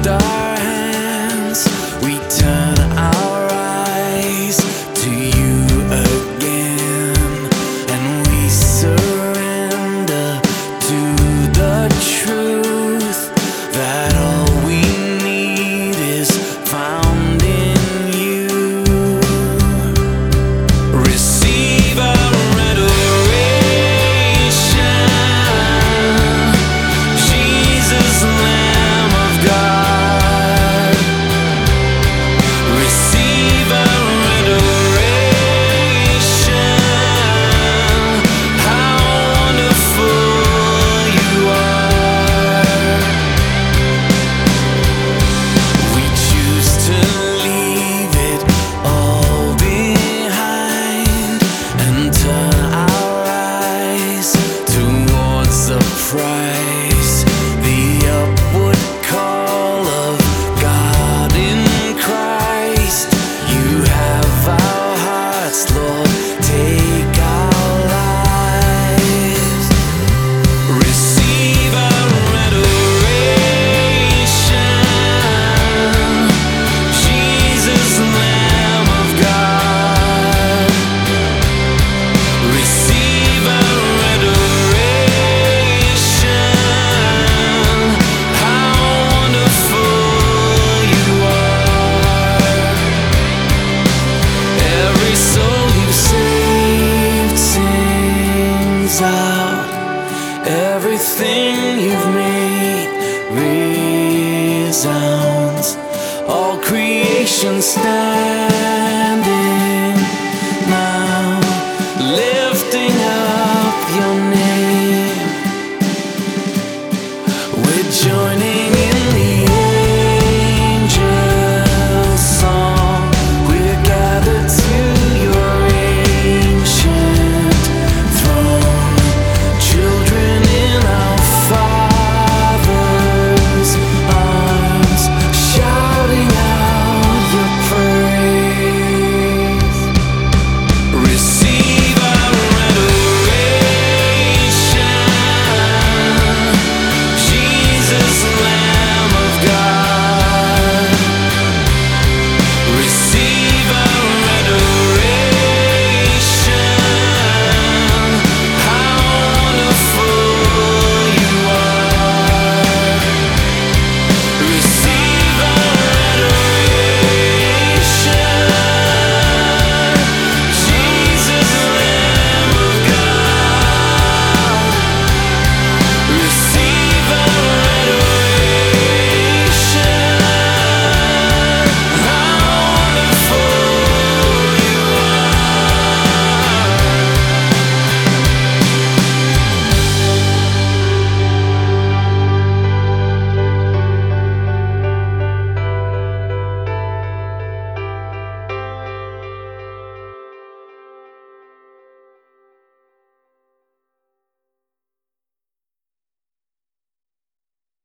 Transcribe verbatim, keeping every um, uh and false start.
our hands, we turn our eyes to you again, and we surrender to the truth that all we need is found in you. Receive our adoration, Jesus, Lamb of God. Receive our adoration. How wonderful you are. We choose to leave it all behind and turn our eyes towards the prize, the upward call of God in Christ. You have our hearts, Lord, take our lives. Receive our adoration, Jesus, Lamb of God. Receive our adoration. How wonderful you are. Every soul you saved sings out. Everything you've made resounds. All creation stands